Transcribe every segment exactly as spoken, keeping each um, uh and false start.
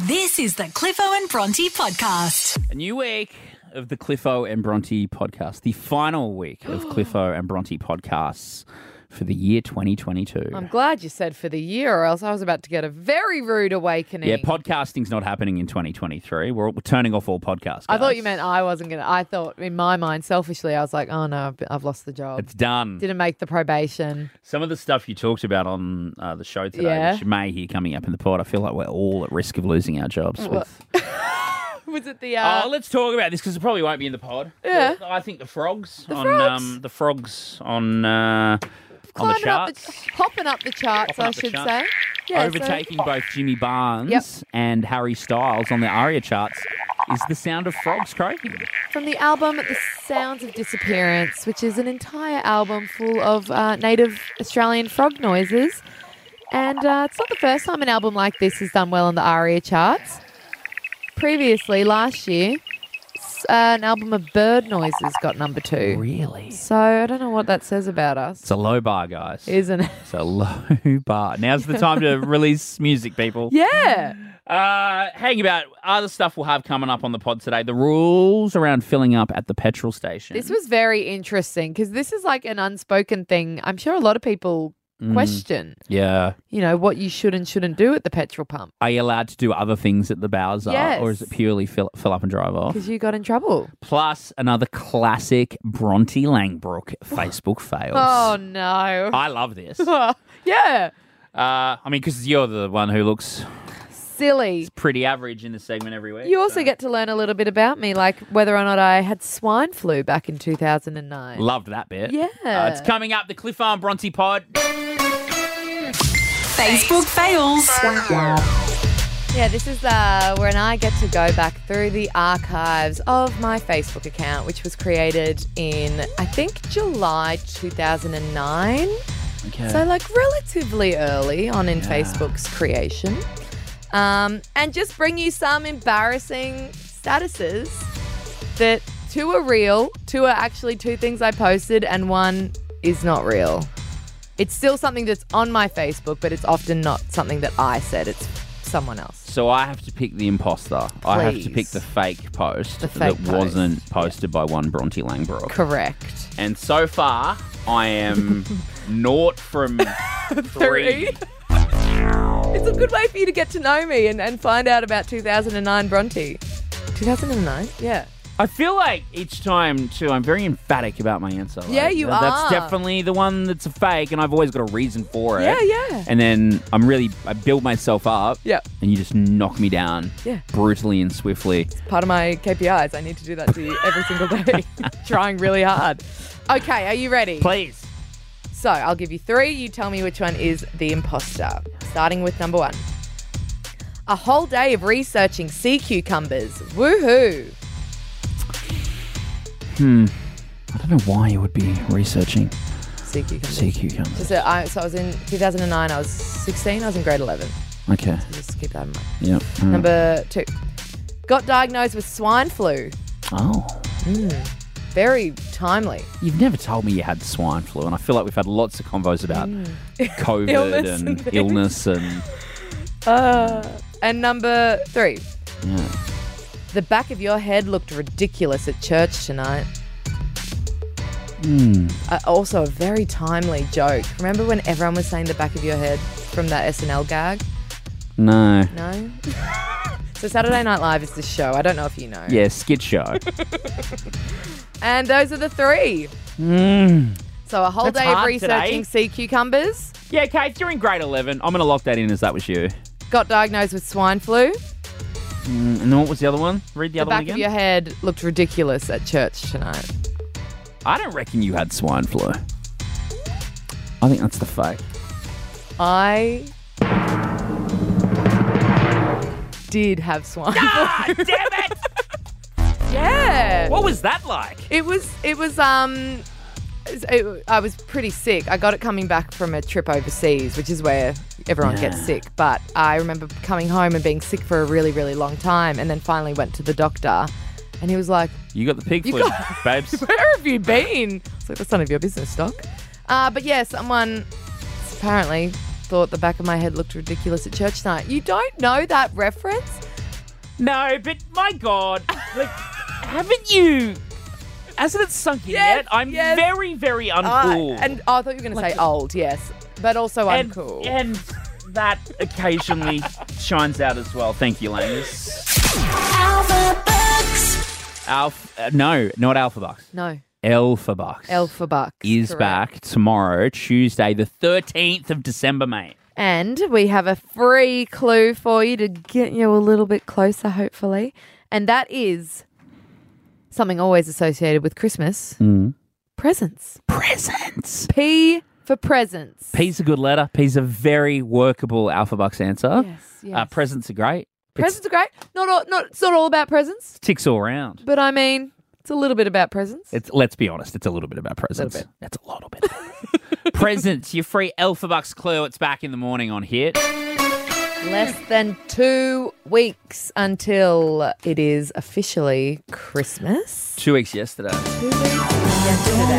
This is the Cliffo and Bronte podcast. A new week of the Cliffo and Bronte podcast. The final week of Cliffo and Bronte podcasts for the year twenty twenty-two. I'm glad you said for the year, or else I was about to get a very rude awakening. Yeah, podcasting's not happening in twenty twenty-three. We're, we're turning off all podcasts. I guys. thought you meant I wasn't going to. I thought, in my mind, selfishly, I was like, oh no, I've, I've lost the job. It's done. Didn't make the probation. Some of the stuff you talked about on uh, the show today, Yeah. which you may hear coming up in the pod, I feel like we're all at risk of losing our jobs. What? With... Was it the... Uh... Oh, let's talk about this because it probably won't be in the pod. Yeah. I think the frogs The on frogs. Um, the frogs on uh, on the climbing up charts. the, hopping up the charts, Hopping I up the should charts. say. Yeah, so- Overtaking both Jimmy Barnes Yep. and Harry Styles on the ARIA charts is The Sound of Frogs Croaking. From the album The Sounds of Disappearance, which is an entire album full of uh, native Australian frog noises. And uh, it's not the first time an album like this has done well on the ARIA charts. Previously, last year, s- uh, an album of bird noises got number two. Really? So I don't know what that says about us, It's a low bar, guys. isn't it? It's a low bar. Now's the time to release music, people. Yeah. Uh, hang about. Other stuff we'll have coming up on the pod today. The rules around filling up at the petrol station. This was very interesting because this is like an unspoken thing. I'm sure a lot of people Mm. question, Yeah. you know, what you should and shouldn't do at the petrol pump Are you allowed to do other things at the Bowser? Yes. Or is it purely fill, fill up and drive off? because you got in trouble. Plus another classic Bronte Langbrook Facebook fails. Oh, no. I love this. Yeah. Uh, I mean, because you're the one who looks Silly. pretty average in the segment every week. You also so. get to learn a little bit about me, like whether or not I had swine flu back in two thousand nine. Loved that bit. Yeah. Uh, it's coming up, the Cliffo and Bronte pod. Facebook fails. Yeah, this is uh, when I get to go back through the archives of my Facebook account, which was created in, I think, July two thousand nine. Okay. So, like, relatively early on in Facebook's creation. Um, and just bring you some embarrassing statuses that two are real, two are actually two things I posted, and one is not real. It's still something that's on my Facebook, but it's often not something that I said. It's someone else. So I have to pick the imposter. I have to Please. pick the fake post The fake that wasn't posted by one Bronte Langbrook. Correct. And so far, I am naught from three. It's a good way for you to get to know me and, and find out about two thousand nine Bronte. two thousand nine? Yeah. I feel like each time, too, I'm very emphatic about my answer. Like, Yeah, you that- That's are. definitely the one that's a fake, and I've always got a reason for it. Yeah, yeah. And then I'm really, I build myself up. Yeah. And you just knock me down. Yeah. Brutally and swiftly. Part of my K P Is. I need to do that to you every single day. Trying really hard. Okay, are you ready? Please. So I'll give you three. You tell me which one is the imposter. Starting with number one. A whole day of researching sea cucumbers. Woohoo. Hmm. I don't know why you would be researching Sea cucumbers. sea cucumbers. Just, uh, I, so I was in two thousand nine. I was sixteen. I was in grade eleven. Okay. Just keep that in mind. Yep. Mm. Number two. Got diagnosed with swine flu. Oh. Very timely. You've never told me you had swine flu, and I feel like we've had lots of convos about COVID Illness and and things. illness and Uh, and number three. yeah. The back of your head looked ridiculous at church tonight. Hmm. Uh, also, a very timely joke. Remember when everyone was saying the back of your head from that S N L gag? No. No? So Saturday Night Live is this show. I don't know if you know. Yeah, skit show. And those are the three. mm. So a whole That's day of hard researching today. sea cucumbers. Yeah, Kate, you're in grade eleven. I'm going to lock that in as that was you. Got diagnosed with swine flu. Mm, and then what was the other one? Read the, The other one back again. of your head looked ridiculous at church tonight. I don't reckon you had swine flu. I think that's the fake. I did have swine flu. Ah, damn it! Yeah. What was that like? It was, it was, um, it, I was pretty sick. I got it coming back from a trip overseas, which is where everyone Yeah. gets sick. But I remember coming home and being sick for a really, really long time, and then finally went to the doctor, and he was like, You got the pig You flu, got- babes. "Where have you been?" I was like, "That's none of your business, Doc." Uh, but yeah, someone apparently thought the back of my head looked ridiculous at church tonight. You don't know that reference? No, but my God, like, haven't you? Hasn't it sunk in Yes, yet? I'm yes. very, very Uh, uncool. and oh, I thought you were going to say old, yes. But also and, uncool. and that occasionally shines out as well. Thank you, Langus. Alpha Bucks. Alpha, uh, no, not Alpha Bucks. No. Alpha Bucks. Alpha Bucks. is correct. back tomorrow, Tuesday, the thirteenth of December, mate. And we have a free clue for you to get you a little bit closer, hopefully. And that is something always associated with Christmas. Mm. Presents. Presents. P for presents. P's a good letter. P's a very workable Alpha Bucks answer. Yes, yes. Uh, presents are great. Presents are great. Not all, not, it's not all about presents, Ticks all round. but I mean, it's a little bit about presents. It's let's be honest, it's a little bit about presents. Little bit. That's a little bit. Presents, your free Alpha Bucks clue. It's back in the morning on Hit. Less than two weeks until it is officially Christmas. Two weeks yesterday. Two weeks yesterday.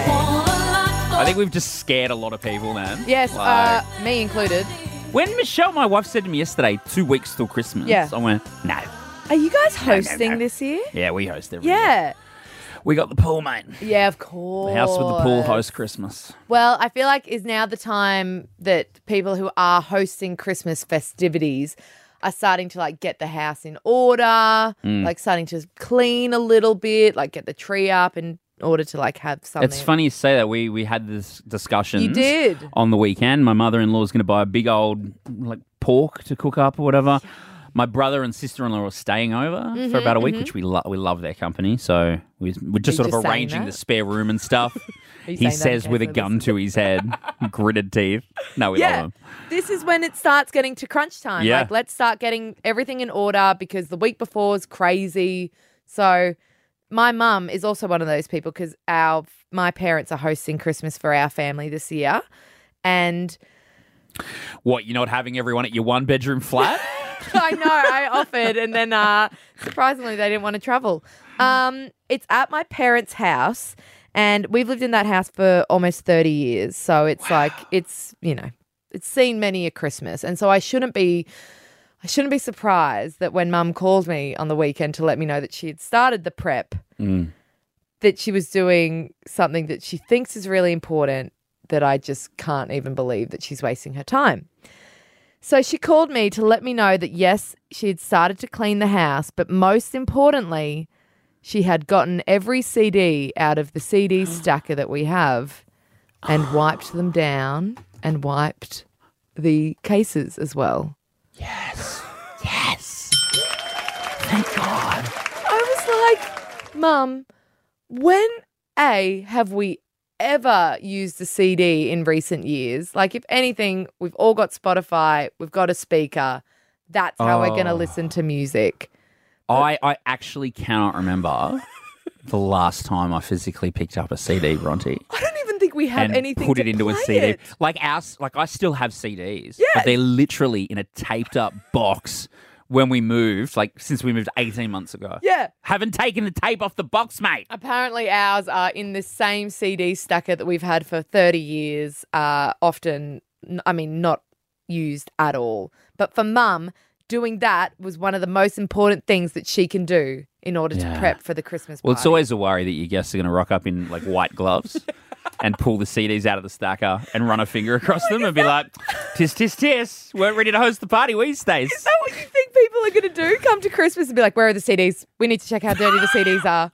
I think we've just scared a lot of people, man. Yes, Like, uh, me included. when Michelle, my wife, said to me yesterday, two weeks till Christmas, Yeah. I went, no. Are you guys no, hosting no. this year? Yeah, we host every year. Yeah. We got the pool, mate. Yeah, of course. The house with the pool hosts Christmas. Well, I feel like is now the time that people who are hosting Christmas festivities are starting to like get the house in order, Mm. like starting to clean a little bit, like get the tree up in order to like have something. It's funny you say that. We we had this discussion. You did. On the weekend. My mother-in-law is going to buy a big old like pork to cook up or whatever. My brother and sister-in-law are staying over Mm-hmm, for about a week, which we lo- we love their company. So we, we're just Are sort you of just saying arranging that? the spare room and stuff. Are you He saying that in says with a case I gun listen? to his head, gritted teeth. No, we Yeah. love him. This is when it starts getting to crunch time. Yeah. Like, let's start getting everything in order because the week before is crazy. So, my mum is also one of those people because our my parents are hosting Christmas for our family this year, and What, you're not having everyone at your one-bedroom flat? I know I offered, and then uh, surprisingly they didn't want to travel. Um, it's at my parents' house, and we've lived in that house for almost thirty years. So it's like it's you know it's seen many a Christmas, and so I shouldn't be. I shouldn't be surprised that when Mum called me on the weekend to let me know that she had started the prep, Mm. that she was doing something that she thinks is really important that I just can't even believe that she's wasting her time. So she called me to let me know that, yes, she had started to clean the house, but most importantly, she had gotten every C D out of the C D stacker that we have and wiped them down and wiped the cases as well. Yes. Yes. Thank God. I was like, Mum, when A, have we ever used a C D in recent years? Like, if anything, we've all got Spotify, we've got a speaker. That's how we're going to Oh. listen to music. I, I actually cannot remember the last time I physically picked up a C D, Bronte. I don't even think we have and anything put to it into a play C D. it. Like ours, like I still have C Ds. Yeah. But they're literally in a taped up box when we moved, like since we moved eighteen months ago. Yeah. Haven't taken the tape off the box, mate. Apparently ours are in the same C D stacker that we've had for thirty years, uh, often, I mean, not used at all. But for Mum, doing that was one of the most important things that she can do in order Yeah. to prep for the Christmas party. Well, it's always a worry that your guests are going to rock up in like white gloves and pull the C Ds out of the stacker and run a finger across them and be like, tis, tis, tis, weren't ready to host the party, we stays. Is that what you think people are going to do? Come to Christmas and be like, where are the C Ds? We need to check how dirty the C Ds are.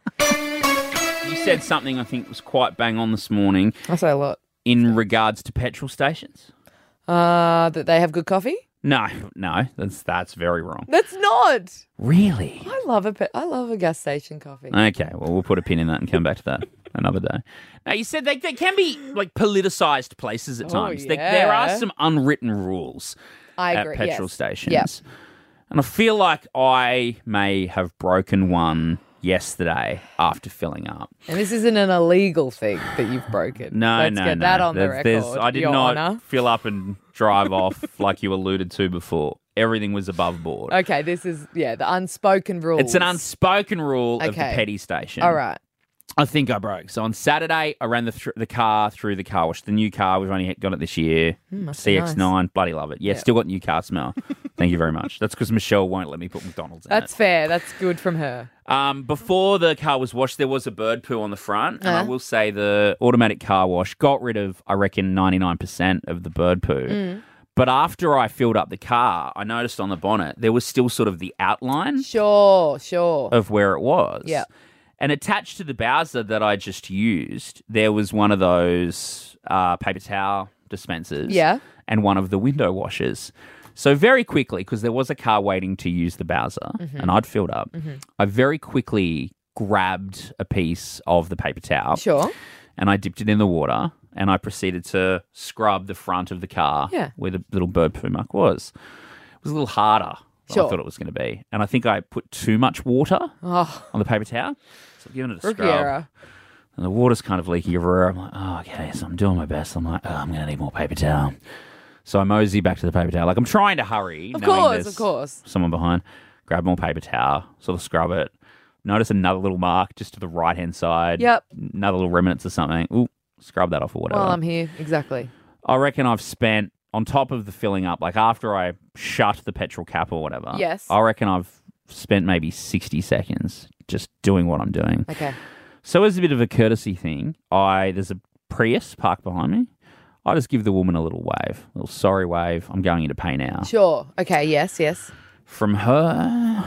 You said something I think was quite bang on this morning I say a lot. in regards to petrol stations. Uh, that they have good coffee? No, no, that's that's very wrong. That's not. Really? I love a pe- I love a gas station coffee. Okay, well, we'll put a pin in that and come back to that another day. Now, you said they, they can be like politicized places at Oh, times. There, there are yeah. some unwritten rules I at agree. petrol yes. stations. Yep. And I feel like I may have broken one yesterday after filling up. And this isn't an illegal thing that you've broken. No, Let's no, get no. that on the There's- record. there's- I did Your not Honour. fill up and drive off like you alluded to before. Everything was above board. Okay, this is, yeah, the unspoken rules. It's an unspoken rule of the Okay. petty station. All right. I think I broke. So on Saturday, I ran the th- the car through the car wash. The new car, we've only got it this year. Mm, must be C X nine, bloody love it. Yeah, Yeah. still got new car smell. Thank you very much. That's because Michelle won't let me put McDonald's in That's it. fair. That's good from her. Um, before the car was washed, there was a bird poo on the front. And I Uh. will say the automatic car wash got rid of, I reckon, ninety-nine percent of the bird poo. Mm. But after I filled up the car, I noticed on the bonnet, there was still sort of the outline Sure, sure. of where it was. Yeah. And attached to the Bowser that I just used, there was one of those uh, paper towel dispensers. Yeah. And one of the window washers. So very quickly, because there was a car waiting to use the Bowser, Mm-hmm. and I'd filled up, I very quickly grabbed a piece of the paper towel. Sure. And I dipped it in the water, and I proceeded to scrub the front of the car Yeah. where the little bird poo muck was. It was a little harder than Sure. I thought it was going to be. And I think I put too much water Oh, on the paper towel. So I've given it a rookie scrub. error. And the water's kind of leaking everywhere. I'm like, oh, okay, so I'm doing my best. I'm like, oh, I'm going to need more paper towel. So I mosey back to the paper towel. Like, I'm trying to hurry. Of knowing course, there's of course. Someone behind. Grab more paper towel, sort of scrub it. Notice another little mark just to the right-hand side. Yep. Another little remnants or something. Ooh, scrub that off or whatever. While I'm here, exactly. I reckon I've spent, on top of the filling up, like after I shut the petrol cap or whatever. Yes. I reckon I've spent maybe sixty seconds just doing what I'm doing. Okay. So as a bit of a courtesy thing, I there's a Prius parked behind me. I just give the woman a little wave, a little sorry wave. I'm going into pay now. Sure. Okay. Yes. Yes. From her,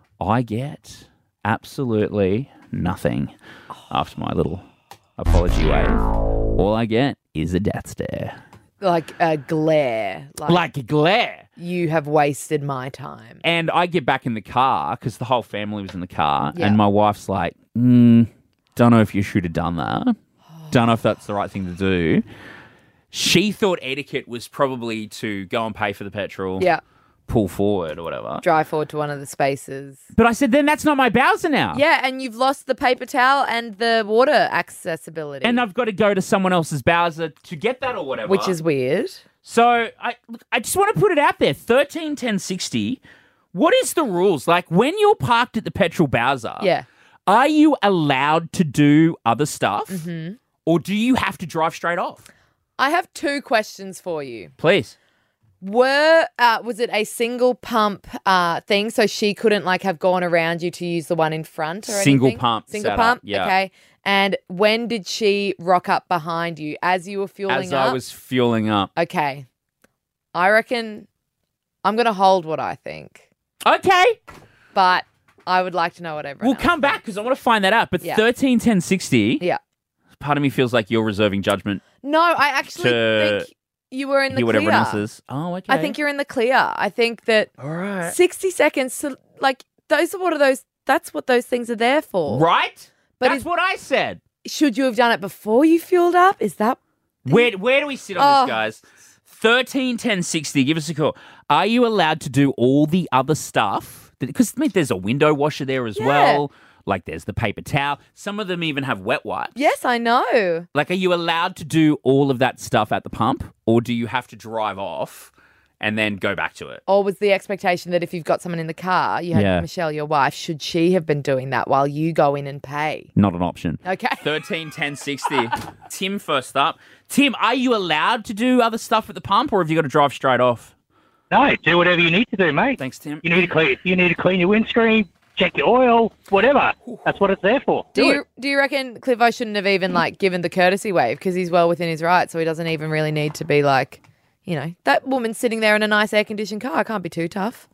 I get absolutely nothing after my little apology wave. All I get is a death stare. Like a glare. Like, Like a glare. you have wasted my time. And I get back in the car because the whole family was in the car. Yeah. And my wife's like, mm, don't know if you should have done that. Don't know if that's the right thing to do. She thought etiquette was probably to go and pay for the petrol, Yeah. pull forward or whatever. Drive forward to one of the spaces. But I said, then that's not my Bowser now. Yeah, and you've lost the paper towel and the water accessibility. And I've got to go to someone else's Bowser to get that or whatever. which is weird. So I look, I just want to put it out there. thirteen ten sixty. What is the rules? Like when you're parked at the petrol Bowser, Yeah. are you allowed to do other stuff? Mm-hmm. Or do you have to drive straight off? I have two questions for you. Please. Were uh, was it a single pump uh, thing, so she couldn't like have gone around you to use the one in front or Single anything? pump Single setup, pump. yeah. Okay. And when did she rock up behind you as you were fueling As up? I was fueling up. Okay. I reckon I'm going to hold what I think, Okay. but I would like to know what everyone We'll else come back because I want to find that out. But Yeah. thirteen ten sixty, Yeah. part of me feels like you're reserving judgment. No, I actually To think you were in the Hear what clear. everyone else is. Oh, okay. I think you're in the clear. I think that All right. sixty seconds to like those are what are those that's what those things are there for. Right? But That's is- what I said. Should you have done it before you fueled up? Is that Where where do we sit on Oh. this, guys? thirteen ten sixty. Give us a call. Are you allowed to do all the other stuff? Because I mean, there's a window washer there as Yeah. well. Like there's the paper towel. Some of them even have wet wipes. Yes, I know. Like, are you allowed to do all of that stuff at the pump, or do you have to drive off and then go back to it? Or was the expectation that if you've got someone in the car, you had Yeah. Michelle, your wife, should she have been doing that while you go in and pay? Not an option. Okay. thirteen ten sixty. Tim first up. Tim, are you allowed to do other stuff at the pump, or have you got to drive straight off? No, do whatever you need to do, mate. Thanks, Tim. You need to clean. You need to clean your windscreen, check your oil, whatever. That's what it's there for. Do, Do, you it. do you reckon Clivo shouldn't have even like given the courtesy wave because he's well within his rights, so he doesn't even really need to be like, you know, that woman's sitting there in a nice air conditioned car. Can't be too tough.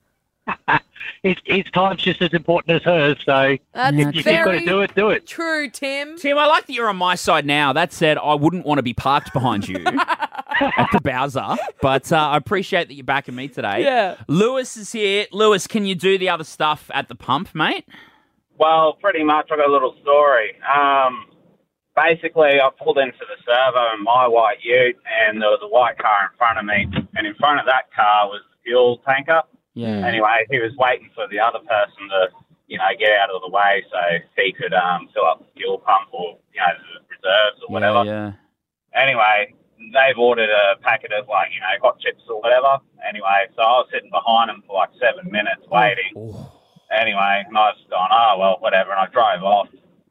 His, his time's just as important as hers. So That's if you've got very to do it, do it. true, Tim. Tim, I like that you're on my side now. That said, I wouldn't want to be parked behind you at the Bowser, but uh, I appreciate that you're backing me today. Yeah. Lewis is here. Lewis, can you do the other stuff at the pump, mate? Well, pretty much. I've got a little story. Um, basically, I pulled into the servo in my white ute, and there was a white car in front of me, and in front of that car was the fuel tanker. Yeah. Anyway, he was waiting for the other person to, you know, get out of the way so he could um, fill up the fuel pump or, you know, the reserves or whatever. Yeah, Anyway, they've ordered a packet of, like, you know, hot chips or whatever. Anyway, so I was sitting behind them for, like, seven minutes waiting. Oh. Anyway, and I was going, oh, well, whatever, and I drove off.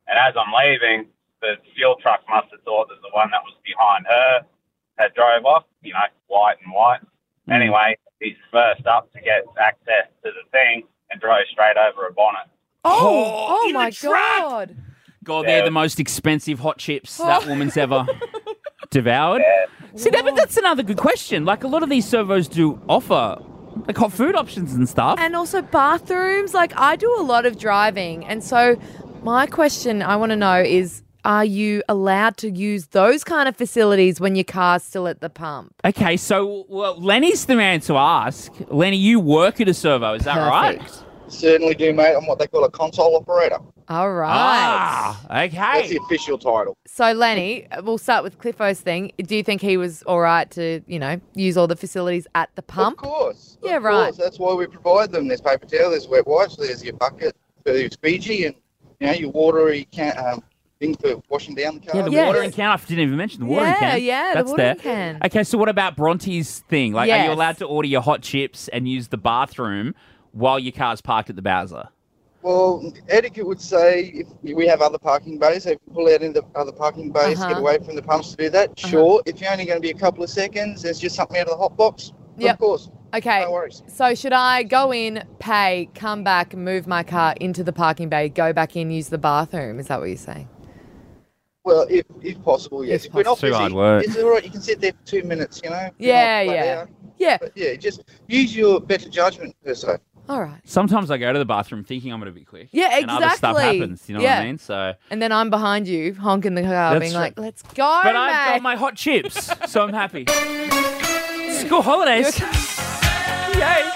And as I'm leaving, the fuel truck must have thought that the one that was behind her had drove off, you know, white and white. Mm. Anyway, he's first up to get access to the thing and drove straight over a bonnet. Oh, Oh, oh in my the truck! God. God, Yeah. they're the most expensive hot chips that woman's ever devoured. Yeah. See, that, but that's another good question. Like, a lot of these servos do offer like hot food options and stuff. And also bathrooms. Like, I do a lot of driving. And so my question I want to know is, are you allowed to use those kind of facilities when your car's still at the pump? Okay, so well, Lenny's the man to ask. Lenny, you work at a servo, is that right? Perfect. Certainly do, mate. I'm what they call a console operator. All right. Ah, That's okay. the official title. So, Lenny, we'll start with Cliffo's thing. Do you think he was all right to, you know, use all the facilities at the pump? Of course. Yeah, of right. Course. That's why we provide them. There's paper towel, there's wet wipes, there's your bucket for your squeegee, and, you know, your watery can, um, thing for washing down the car. Yeah, the Yes. watering can. I didn't even mention the watering Yeah, can. yeah, the That's watering there. can. Okay, so what about Bronte's thing? Like, are you Yes. allowed to order your hot chips and use the bathroom while your car's parked at the Bowser? Well, etiquette would say if we have other parking bays, so if you pull out into other parking bays, Uh-huh. get away from the pumps to do that, sure. If you're only going to be a couple of seconds, there's just something out of the hot box, Yep. of course. Okay. No worries. So, should I go in, pay, come back, move my car into the parking bay, go back in, use the bathroom? Is that what you're saying? Well, if if possible, yes. If If, we're not Too busy, hard work. it's all right. You can sit there for two minutes, you know. You're Yeah, not flat yeah. out. Yeah. But yeah, just use your better judgment per se. All right. Sometimes I go to the bathroom thinking I'm going to be quick. Yeah, And other stuff exactly. happens, you know Yeah. what I mean? So, And then I'm behind you, honking the car, That's being right. like, let's go, but mate. I've got my hot chips, so I'm happy. School holidays. Yay.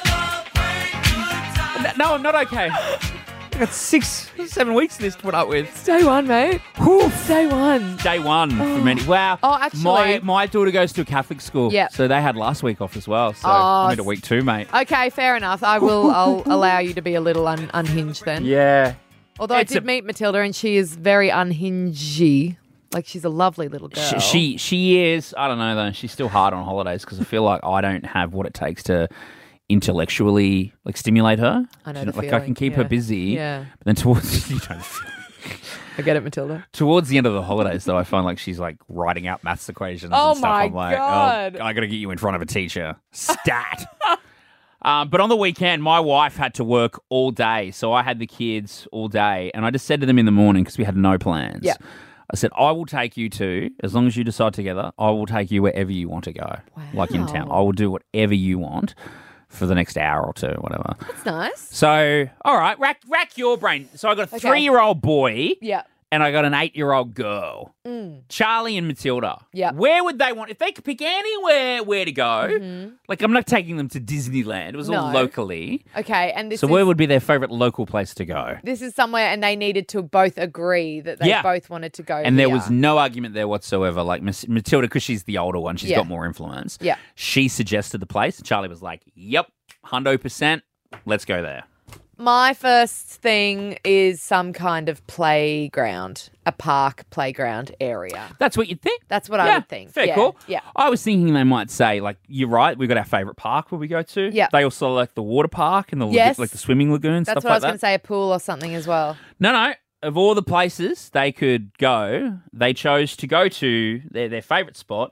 No, I'm not okay. I got six, seven weeks of this to put up with. It's day one, mate. It's day one. Day one for many. Wow. Oh, actually- My, my daughter goes to a Catholic school. Yep. So they had last week off as well. So Oh, I'm into s- week two, mate. Okay, fair enough. I will. I'll allow you to be a little un- unhinged then. Yeah. Although I It's did a- meet Matilda, and she is very unhingy. Like, she's a lovely little girl. She, she she is. I don't know though. She's still hard on holidays because I feel like I don't have what it takes to intellectually like stimulate her. I know You the like I feeling, can keep yeah. her busy. Yeah. But then towards you know, I get it, Matilda. towards the end of the holidays though, I find like she's like writing out maths equations Oh and stuff. my I'm like, God. oh, I got to get you in front of a teacher. Stat. Um, but on the weekend, my wife had to work all day, so I had the kids all day, and I just said to them in the morning because we had no plans. Yeah. I said, I will take you to, as long as you decide together, I will take you wherever you want to go. Like in town. Wow. I will do whatever you want for the next hour or two, whatever. That's nice. So, all right, rack rack your brain. So I got a Okay. three-year-old boy Yeah. and I got an eight-year-old girl. Mm. Charlie and Matilda. Yeah. Where would they want, if they could pick anywhere where to go, like I'm not taking them to Disneyland. It was all Mm-hmm. No. locally. Okay, and this So is where would be their favourite local place to go? this is somewhere, and they needed to both agree that they Yeah. both wanted to go. And there here. was no argument there whatsoever. Like Miss Matilda, because she's the older one, she's Yeah. got more influence. Yeah. She suggested the place. And Charlie was like, yep, hundo percent. Let's go there. My first thing is some kind of playground, a park playground area. That's what you'd think. That's what I Yeah, would think. Fair Yeah, call. yeah. I was thinking they might say, like, you're right, we've got our favourite park where we go to. Yeah. They also like the water park and the lago- Yes. like the swimming lagoon, That's stuff what I like was going that. to say, a pool or something as well. No, no. Of all the places they could go, they chose to go to their, their favourite spot,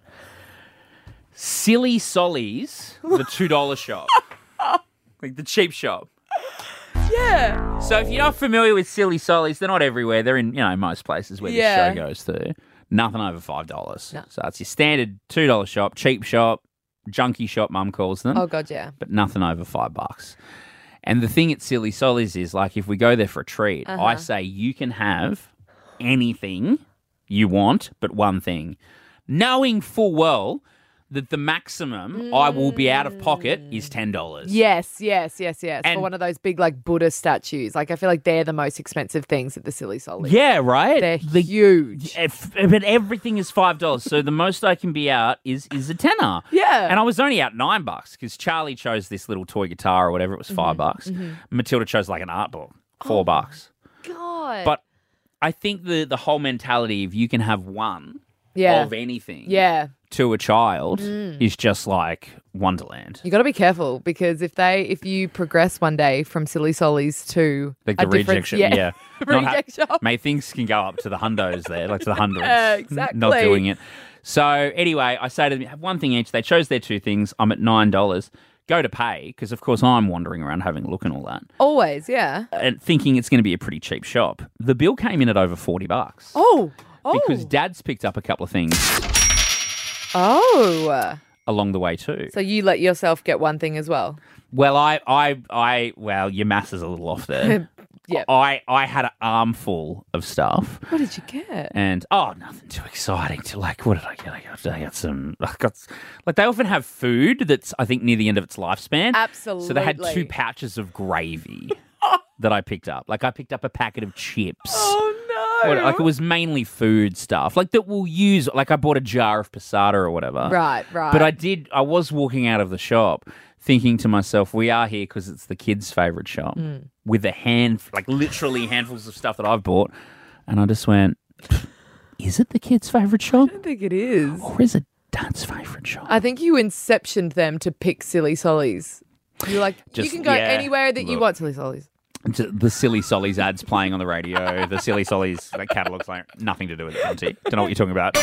Silly Solly's, the two dollar shop. Like the cheap shop. Yeah. So if you're not familiar with Silly Solly's, they're not everywhere. They're in, you know, most places where Yeah. this show goes to. Nothing over five dollars. No. So it's your standard two dollar shop, cheap shop, junkie shop, mum calls them. Oh, God, yeah. But nothing over five bucks. And the thing at Silly Solly's is, like, if we go there for a treat, Uh-huh. I say you can have anything you want, but one thing. Knowing full well that the maximum I will be out of pocket is ten dollars. Yes, yes, yes, yes. And- For one of those big, like, Buddha statues. Like, I feel like they're the most expensive things at the Silly Solly. Yeah, right? They're The- huge. If, but everything is five dollars, so the most I can be out is is a tenner. Yeah. and I was only out nine bucks because Charlie chose this little toy guitar or whatever. It was 5 Mm-hmm, bucks. Matilda chose like an art book, four bucks. God. But I think the the whole mentality of you can have one yeah. of anything, Yeah. to a child is just like Wonderland. You got to be careful because if they, if you progress one day from silly sollies to Like a the different- reject shop. yeah, Yeah. Not ha- reject shop. Mate, things can go up to the hundos there, like to the hundreds. Yeah, exactly. Not doing it. So anyway, I say to them, have one thing each. They chose their two things. I'm at nine dollars. Go to pay because, of course, I'm wandering around having a look and all that. Always, yeah. And thinking it's going to be a pretty cheap shop. The bill came in at over forty bucks. Oh, oh, Because Dad's picked up a couple of things oh. along the way too. So you let yourself get one thing as well. Well, I, I, I, well, your maths is a little off there. Yep. I, I had an armful of stuff. What did you get? And oh, nothing too exciting. To like, what did I get? I got, I got some. I got like they often have food that's I think near the end of its lifespan. Absolutely. So they had two pouches of gravy that I picked up. Like I picked up a packet of chips. Oh no! What- like it was mainly food stuff, like that we'll use. Like I bought a jar of passata or whatever. Right, right. But I did. I was walking out of the shop thinking to myself, we are here because it's the kids' favourite shop Mm. with a hand, like literally handfuls of stuff that I've bought. And I just went, is it the kids' favourite shop I don't think it is. or is it Dad's favourite shop? I think you inceptioned them to pick silly sollies. You're like, Just- you can go yeah. anywhere that you Look. want silly sollies. J- The Silly Sollies ads playing on the radio, the Silly Sollies like, catalogue's like nothing to do with it, Auntie. Don't know what you're talking about.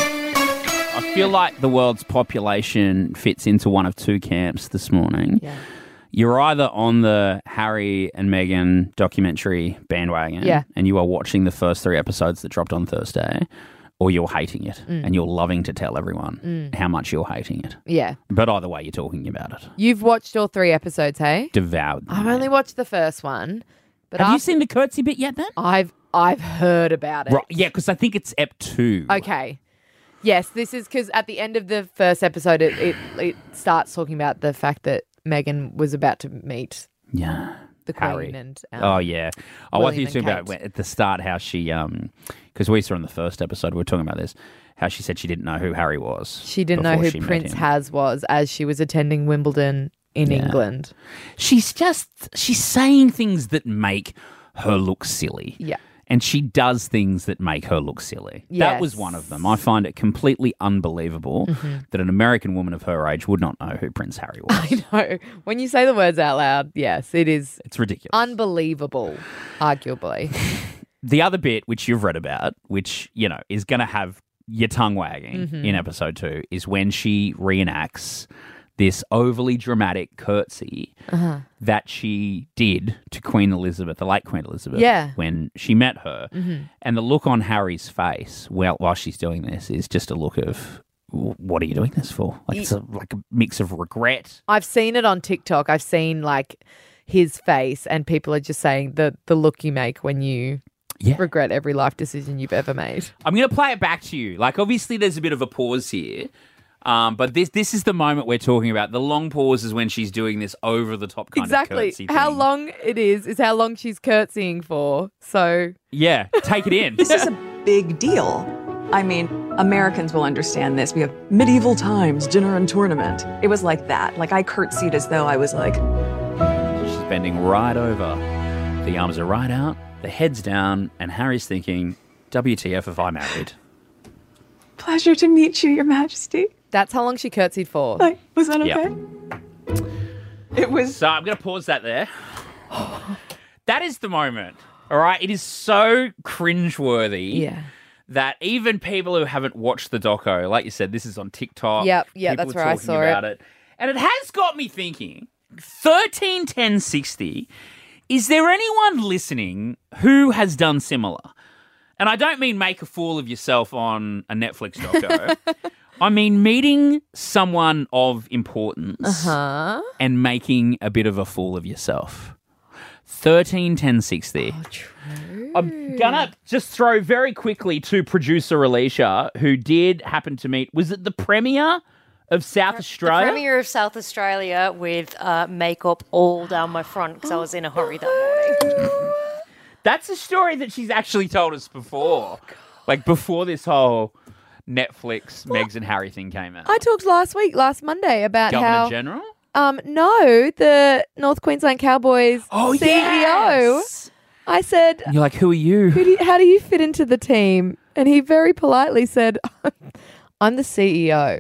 I feel like the world's population fits into one of two camps this morning. Yeah. You're either on the Harry and Meghan documentary bandwagon Yeah. and you are watching the first three episodes that dropped on Thursday, or you're hating it Mm. and you're loving to tell everyone how much you're hating it. Yeah. But either way, you're talking about it. You've watched all three episodes, hey? Devoured. them, I've mate. only watched the first one. But Have you after- seen the curtsy bit yet then? I've I've heard about it. Right, yeah, because I think it's ep two. Okay. Yes, this is because at the end of the first episode, it, it it starts talking about the fact that Meghan was about to meet Yeah. the Queen Harry. and um, Oh yeah. I want you William to and talk about Kate. when- at the start how she um because we saw in the first episode we were talking about this how she said she didn't know who Harry was. she didn't know before who she met Prince him. Has was as she was attending Wimbledon in Yeah. England. She's just she's saying things that make her look silly. Yeah. And she does things that make her look silly. That was Yes. one of them. I find it completely unbelievable that an American woman of her age would not know who Prince Harry was. I know. When you say the words out loud, yes, it is It's ridiculous. unbelievable, arguably. The other bit, which you've read about, which, you know, is going to have your tongue wagging Mm-hmm. in episode two, is when she reenacts this overly dramatic curtsy Uh-huh. that she did to Queen Elizabeth, the late Queen Elizabeth, Yeah. when she met her. Mm-hmm. And the look on Harry's face while, while she's doing this is just a look of, "W- what are you doing this for? Like, it's a, like a mix of regret. I've seen it on TikTok. I've seen like his face, and people are just saying the the look you make when you Yeah. regret every life decision you've ever made. I'm going to play it back to you. Like, obviously, there's a bit of a pause here. Um, but this this is the moment we're talking about. The long pause is when she's doing this over the top kind of Exactly. curtsy How thing. long it is is how long she's curtsying for. So Yeah, take it in. This is a big deal. I mean, Americans will understand this. We have medieval times, dinner and tournament. It was like that. Like I curtsied as though I was like, She's bending right over. The arms are right out, the head's down, and Harry's thinking, W T F if I married? pleasure to meet you, Your Majesty. that's how long she curtsied for. Like, was that Yeah. okay? It was. So I'm going to pause that there. That is the moment, all right? It is so cringeworthy. Yeah. That even people who haven't watched the doco, like you said, this is on TikTok. Yep, yeah, people that's are where I talking saw about it. it. And it has got me thinking, thirteen ten sixty, is there anyone listening who has done similar? And I don't mean make a fool of yourself on a Netflix doco. I mean meeting someone of importance Huh? and making a bit of a fool of yourself. thirteen ten sixty. Oh, true. I'm gonna just throw very quickly to producer Alicia, who did happen to meet. Was it the Premier of South Australia? The Premier of South Australia with uh, makeup all down my front because I was in a hurry that morning. That's a story that she's actually told us before, like before this whole Netflix Megs and Harry thing came out. I talked last week, last Monday, about Governor how General. um no, the North Queensland Cowboys Oh C E O. yes. I said, You're like, who are you? Who do you, how do you fit into the team? And he very politely said, I'm the C E O.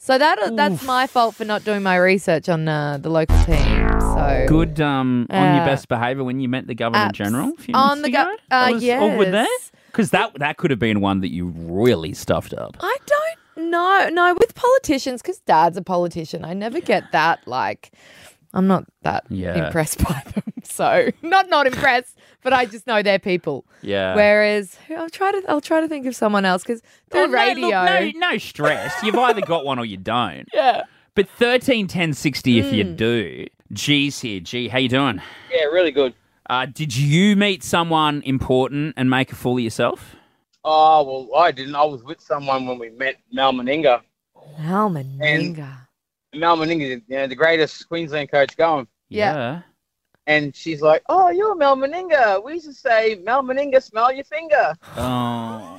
So that that's my fault for not doing my research on uh, the local team. So Good um, on your Uh, best behaviour when you met the Governor abs- General. A few on months the ago? go- That uh, was awkward there? yes. Because that, that could have been one that you really stuffed up. I don't know. No, with politicians, because Dad's a politician, I never get that, like, I'm not that Yeah. impressed by them. So, not not impressed, but I just know they're people. Yeah. Whereas, I'll try to I'll try to think of someone else, because through Oh, no, radio. look, no, no stress. You've either got one or you don't. Yeah. But thirteen ten sixty if you Mm. do. G's here. G, how you doing? Yeah, really good. Uh, did you meet someone important and make a fool of yourself? Oh, well, I didn't. I was with someone when we met Mal Meninga. Mal Meninga. Mal Meninga, you know, the greatest Queensland coach going. Yeah. And she's like, oh, you're Mal Meninga. We used to say, Mal Meninga, smell your finger. Oh.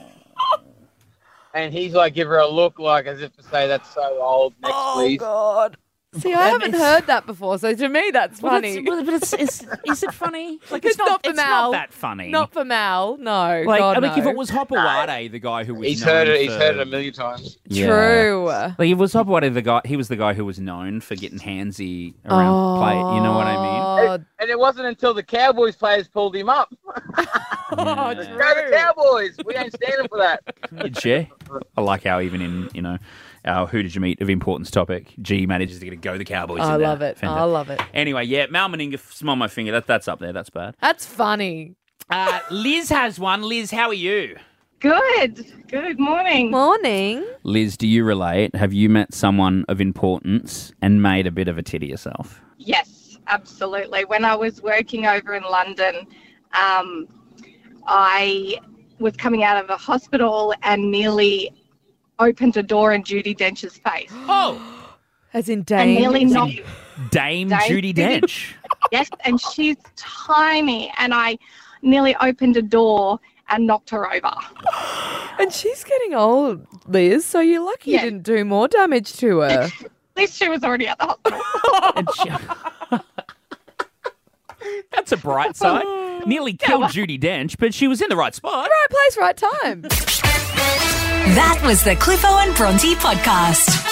And he's like, give her a look like as if to say, that's so old. Next, Oh, please. God. See, I haven't heard that before, so to me that's Well, funny. that's- well, but it's, it's, is it funny? Like, It's not for it's Mal. not that funny. Not for Mal, no. like, God, like no. if it was Hopewade, the guy who was He's known heard it. He's for- heard it a million times. Yeah. True. Like if it was Hopewade, the guy, he was the guy who was known for getting handsy around play. You know what I mean? Oh, And it wasn't until the Cowboys players pulled him up. oh, Yeah. Go the Cowboys. We ain't standing for that. Good share. I like how even in, you know, our Who Did You Meet of Importance topic, G manages to get a go the Cowboys. I in there. love it. Fantastic. I love it. Anyway, yeah, Mal Meninga, smell my finger. That, that's up there. That's bad. That's funny. Uh, Liz has one. Liz, how are you? Good. Good morning. Morning. Liz, do you relate? Have you met someone of importance and made a bit of a tit of yourself? Yes, absolutely. When I was working over in London, um, I was coming out of a hospital and nearly opened a door in Judi Dench's face. Oh! As in And Dame. nearly knocked. Dame, Dame Judi Judi- Dench. Yes, and she's tiny, and I nearly opened a door and knocked her over. And she's getting old, Liz, so you're lucky Yeah. you didn't do more damage to her. At least she was already at the hospital. And she- That's a bright side. Nearly killed Judi Dench, but she was in the right spot. Right place, right time. That was the Cliffo and Bronte podcast.